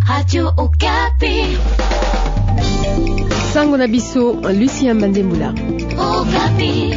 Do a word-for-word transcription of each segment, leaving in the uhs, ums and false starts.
Radio Okapi. Sango na biso, Lucien Mandemula. Okapi.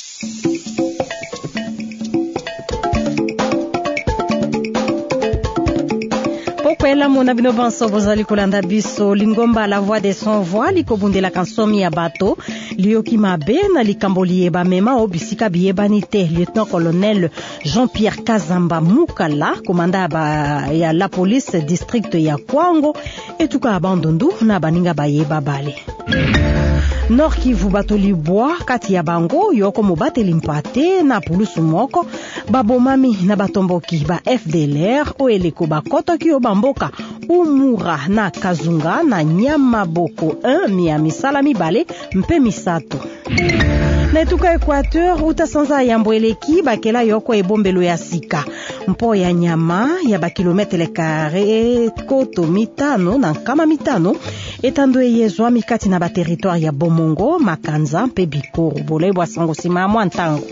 Pokwela mona bino banso bozali kolanda biso lingomba la voix des sans voix likobundela kansomi ya bato lioki mabe na likambo liyeba mema o bisika biyebani te. Lieutenant colonel Jean-Pierre Kazamba Mukala, komanda ba ya la police district ya Kwango etuka abandondu na baninga bayeba bale. Nord Kivu bato libwa kati ya bango yoko mobate limpate na pulusu moko babomami na batomboki ba F D L R o eleko bakoto ki obamboka Umura na Kazunga na Nyamaboko un mia misala mibale mpe misato. Na etuka Equateur utasanza yambo eleki bakela yoko ebombelo ya sika mpo ya nyama ya bakilometre kare koto mitano na kama mitano etando eyezwa mikati na baterritoire ya Bomongo, Makanza mpe Bikoro. Bolei bwa sango sima mwa ntango.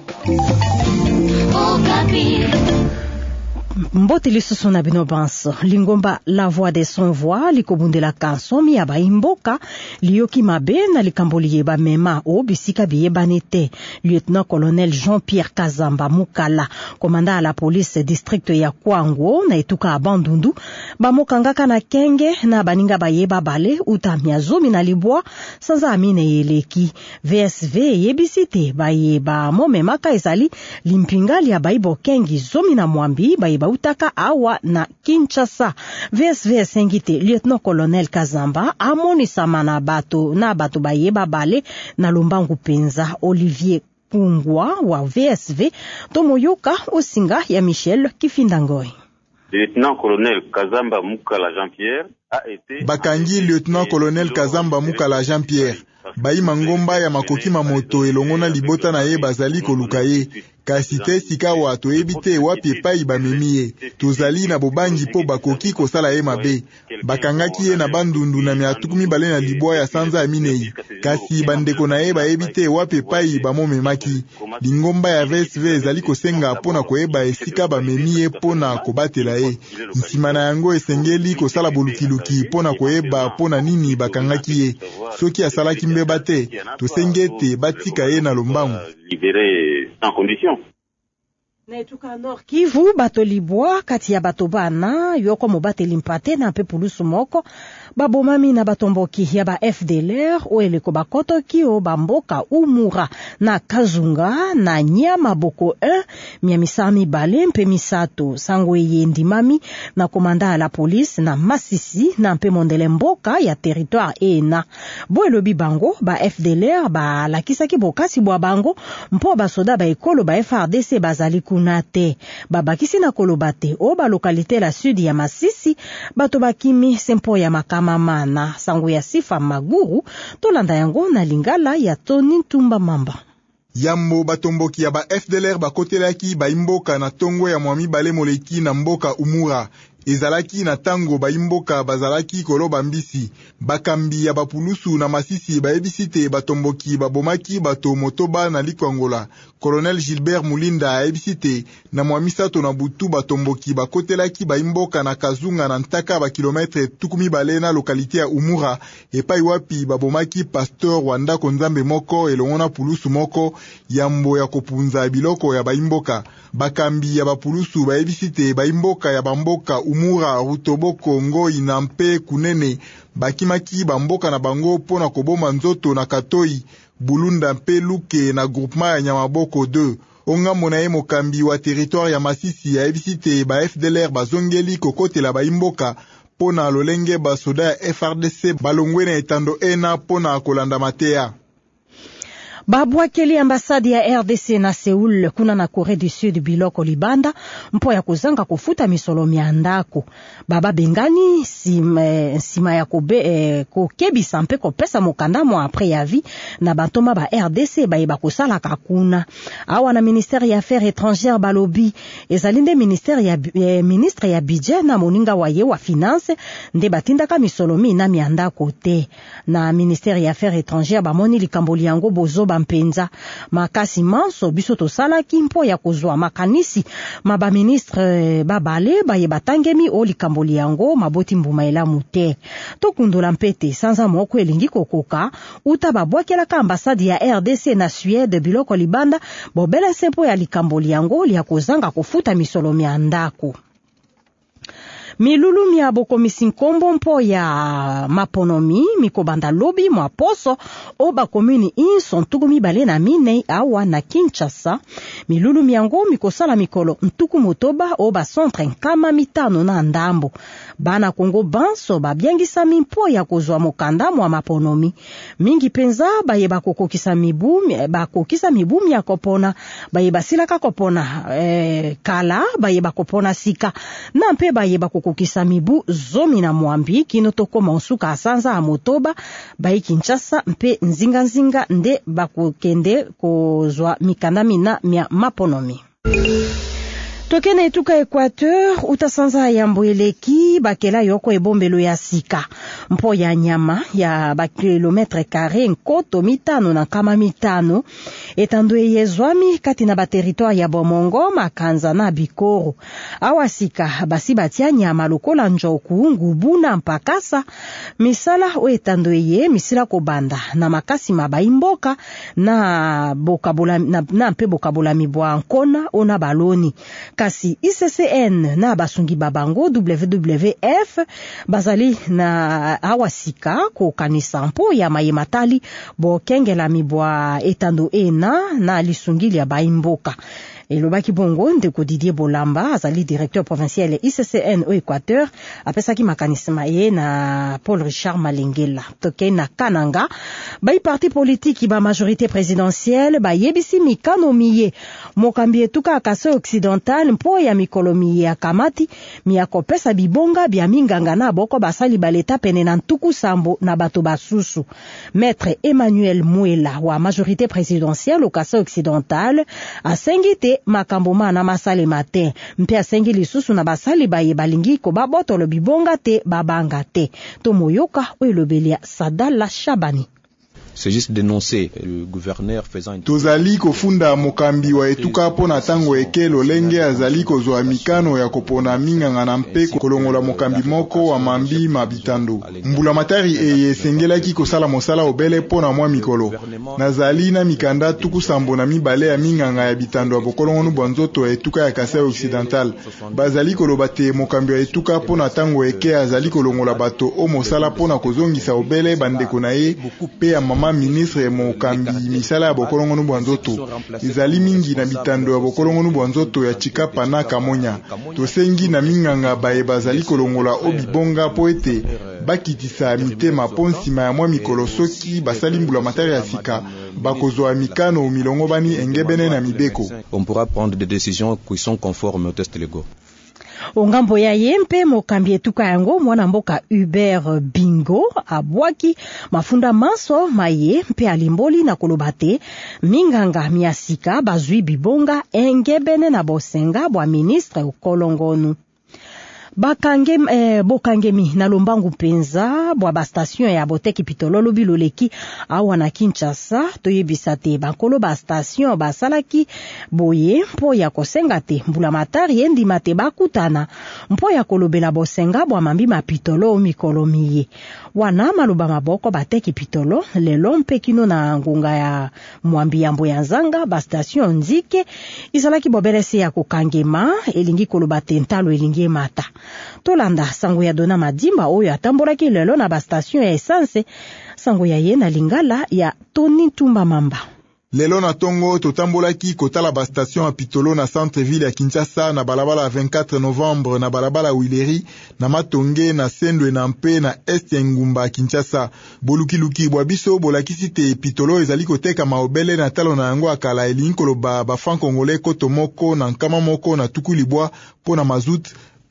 Mbote lisusu na bino banso lingomba la voix des sans voix likobundela kansomi ya baimboka lioki mabe na likambo liyeba mema o bisika biyebani te. Lieutenant colonel Jean-Pierre Kazamba Mukala, komanda la police district ya Kwango na etuka abandundu bamokangaka na kenge na baninga bayeba bale utamia zomi na libwa sanza amine yeleki. V S V yebisite bayeba momemaka ezali limpingali ya baibo kengi zomi na mwambi bayeba utaka awa na Kinshasa. V S V sengite Lieutenant colonel Kazamba amonisa mana bato na bato bayeba bale na lombangu penza. Olivier Kungwa wa V S V tomoyoka osinga ya Michel Kifindangoi. Lieutenant colonel Kazamba Mukala Jean-Pierre a été bakangi Lieutenant colonel Kazamba Mukala Jean-Pierre bayi mangomba ya makoki mamoto elongona libota na ye bazali koluka ye kasi te sika wato ebite wapi epai bamemi ye. Tozali na bobangi po bakoki kosala ye mabe. Bakangaki ye na bandundu na miatuku mibale na libwa ya sanza ya minei kasi bandeko na ye baebite wapi epai bamomemaki. Lingomba ya V S V ezali kosenga pona koyeba esika bamemi ye pona kobatela ye. Nsima na yango esengeli kosala bolukiluki pona koyeba pona nini bakangaki ye. Soki asalaki mbeba te tosengete batika ye na lombangu. En condition. Na etuka Nord Kivu bato libwa kati ya bato bana yoko mobate limpate na mpe pulusu moko babomami na batomboki ya ba F D L R o eleko bakoto ki o bamboka Umura na Kazunga na Nyamaboko un mia misami bale mpe misato. Sango yendi mami na komanda la police na Masisi na mpe mondele mboka ya territoire ena. Bo elobi bango ba F D L R ba lakisaki bokasi bwa bango mpo basoda ba ekolo ba F R D C bazali kunate. Babakisi na kolobate o ba lokalite la sud ya Masisi bato bakimi sempo ya makama mana. Sango ya Sifa Maguru tolanda yango na lingala ya Tony Ntumba Mamba. Yambo batomboki ya ba F D L R bakotelaki baimboka na tongo ya mwami bale moleki na mboka Umura. Ezalaki na tango baimboka bazalaki koloba mbisi. Bakambi ya bapulusu na Masisi baebisite batomboki babomaki bato motoba na Likwangola. Colonel Gilbert Mulinda aebisite na mwamisato na butu batomboki bakotelaki baimboka na Kazunga na ntaka ba kilometre tukumi bale na lokalite ya Umura epai wapi babomaki pasteur wanda konzambe moko elongona pulusu moko yambo ya kopunza biloko ya baimboka. Bakambi ya bapulusu baebisite baimboka ya bamboka Umura, Rutoboko, Ngoi na mpe Kunene bakimaki bamboka na bango pona koboma nzoto na Katoi, Bulunda mpe Luke na groupement ya Nyamaboko deux. Onga monaye mokambi wa territoire ya Masisi ya ebisite ba F D L R bazongeli kokotela baimboka pona lolenge basoda ya F R D C balongwe na etando ena pona kolanda matea. Babwakeli ambasadi ya R D C na Seoul kuna na Corée du Sud biloko libanda mpo ya kuzanga kufuta misolo miandako. Baba bengani sima, sima ya kobe eh, kokebisa mpe kopesa mokanda mo apres ya vi na bantoma ba R D C bayeba kosala kakuna. Awa na ministère ya affaires étrangères balobi ezalinde ministère ya eh, ministre ya budget na moninga waye wa finance nde batindaka misolo mi na miandako te. Na ministère ya affaires étrangères bamoni likambo liango bozo pamba mpenza makasi manso biso tosalaki mpo ya kozwa makanisi maba ministre babale baye batangemi o likambo yango maboti mbuma elamu te tokundola mpete sanza moko elingi kokoka uta babwakelaka ambasade ya R D C na Suède biloko libanda bobele sempo ya likambo yango lia kozanga kofuta misolo ya ndako. Milulu mia bokomisi nkombo mpo ya maponomi mikobanda lobi mwa poso oba komuni inso ntuku mibale na mine awa na Kinshasa. Milulu miango mikosala mikolo ntuku motoba oba centre nkama mitano na ndambo. Bana Kongo banso babiangisa mimpo ya kozwa mokanda mwa maponomi. Mingi penza baye bakokokisa mibumi bakokisa mibumi ya kopona baye basilaka kopona eh, kala baye bakopona sika na mpe baye bakokokisa mibu zomi na mwambi kino tokoma osuka asanza a motoba baye Kinshasa mpe nzinga nzinga nde bakokende kozwa mikanda mina mia maponomi. Tokene etuka Equateur utasanza ya mboeleki bakela yoko ebombelo ya sika mpo ya nyama ya ba kilometre carré nkoto mitano na kama mitano etando yezwami kati na ba territoire ya Bomongo Makanza na Bikoro awa sika basi batia nyama lokola njoku ngubu na mpakasa misala o etando ye misila kobanda na makasi mabaimboka na bokabola na, na mpe bokabola mibwa nkona ona baloni kasi I C C N na basungi babango W W F bazali na awasika ko kanisa mpo ya mayematali bo kengela mibwa etando ena na lisungili ya baimboka. Elobaki bongo ndeko Didier Bolamba azali directeur provincial I C C N au Équateur apesaki makanisma ye na Paul Richard Malengela toke na Kananga bai parti politique ba majorité présidentielle ba yebisi mikano miye mokambi etuka Kasai occidental mpo ya mikolomi ya kamati miako pesa bibonga bya minganga na boko basali baleta pene na ntuku sambo na bato basusu. Maître Emmanuel Muela wa majorité présidentielle au Kasai occidental asengite makambo mana masale matin mpe asengi lisusu na basali baye balingi ko babotolo bibonga te babanga te tomoyoka oelobelia Sadala Shabani. C'est juste dénoncer le gouverneur faisant une... Tozali kofunda mokambi wa etuka pona tango eke lolenge azali kozwa mikano ya kopona minganga na mpe kolongola mokambi moko wa mambi mabitando. Mbula matari eye sengelaki kosala mosala obele pona mwa mikolo. Nazali na mikanda tuku sambo na mibale ya minganga ya bitando abokolongonu bwanzoto etuka ya Kasai occidental. Bazali kolobate mokambi wa etuka pona tango eke azali kolongola bato o mosala pona kozongisa obele bandeko na ye pe ya mama ministre mokambi misala ya bokolongonu bwanzoto ezali mingi na bitando ya bokolongonu bwanzoto ya Chikapa na Kamonya tosengi na minganga baye bazali kolongola obibonga po ete bakitisa mitema ponsima ya mwa mikolo soki basali mbula matari ya sika bakozwa mikano milongo bani engebene na mibeko. On pourra prendre des décisions qui sont conformes aux tests légaux. Ongambo ya yempe mokambi etuka yango mwana mboka Hubert Bingo abwaki mafunda manso maye mpe alimboli na kolobate minganga miasika bazwi bibonga engebene na bosenga bwa ministre ukolongonu. Bakange eh, bokangemi na lombangu penza bwa ba station ya boteki pitololo biloleki awa na Kinshasa toyebisa te bankolo ba station basalaki boye mpo ya kosenga te mbula matari endi mate bakutana mpo ya kolobela bosenga bwa mambi mapitolo mikolo miye wana maluba maboko bateki pitolo lelo mpe kino na ngunga ya mwambi yambo ya nzanga ba station nzike isalaki bobelese ya kokangema elingi koloba tentalo elingi mata. Tolanda sango ya dona madimba oyo atambolaki lelo na ba station ya essence sango ya ye na lingala ya Tony Tumba Mamba. Lelo na tongo totambolaki kotala ba station ya pitolo na centre ville ya Kinshasa na balabala vingt-quatre novembre na balabala Wileri na Matonge na Sendwe na mpe na est ya Ngumba Kinshasa. Bolukiluki bwa biso bolakisi te pitolo ezali koteka maobele na talo na yango akala elingi koloba ba franc congolais koto moko na nkama moko na tuku libwa po na mazout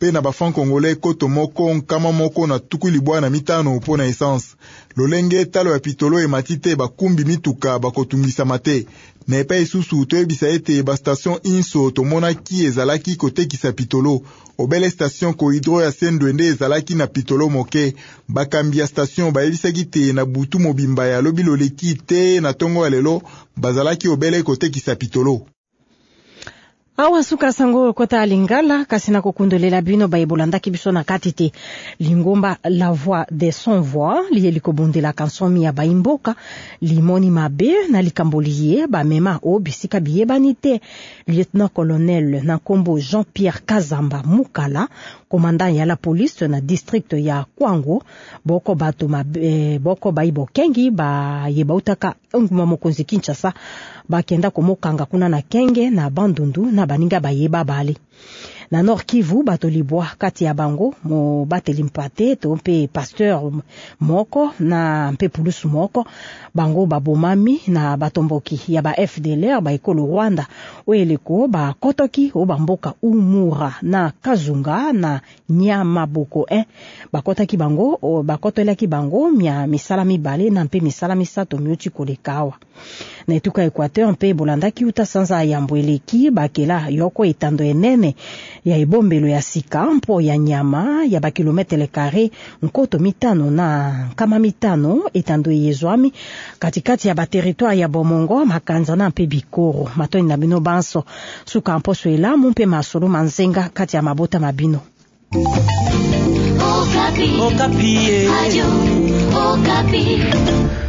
pe na bafran congolais koto moko nkama moko na tuku libwa na mitano po na essence. Lolenge talo ya pitolo emati te bakumbi mituka bakotungisa mate. Na epai isusu toyebisa ete ba station Inso tomonaki ezalaki kotekisa pitolo. Obele station Kohidro ya Sendwende ezalaki na pitolo moke. Bakambi ya station bayebisaki te na butu mobimba ya lobi loleki te na tongo ya lelo bazalaki obele kotekisa pitolo. Awa suka sango kota alingala kasi na kokundolela bino baibolandaki biso na katite lingomba la voix de son voix liye likobundela kansomi ya baimboka limoni mabe na likamboliye ba mema o bisika biyebani te. Lieutenant colonel na kombo Jean-Pierre Kazamba Mukala, commandant ya la police na district ya Kwango, boko bato mabe boko baibo kengi ba yebautaka nguma mokonzi Kinshasa bakenda komokanga kuna na Kenge na Bandundu na baninga bayeba bale. Na Nord Kivu bato libwa kati ya bango mo bateli mpate to mpe pasteur moko na mpe pulusu moko bango babomami na batomboki ya ba F D L R ba ekolo Rwanda oeleko ba kotoki o bamboka Umura na Kazunga na Nyamaboko eh bakotaki bango o bakotolaki bango mia misala mibale na mpe misala misato miuti kolekawa. Na etuka Equateur mpe bolandaki uta sanza ya mbweleki bakela yoko etando enene ya ebombelo ya sika mpo ya nyama ya bakilometre kare nkoto mitano na kama mitano etando yezwami katikati ya bateritoire ya Bomongo Makanza na mpe Bikoro matoni na bino banso suka mposo elamu mpe masolo manzenga kati ya mabota mabino. Okapi. Okapi. Radio Okapi.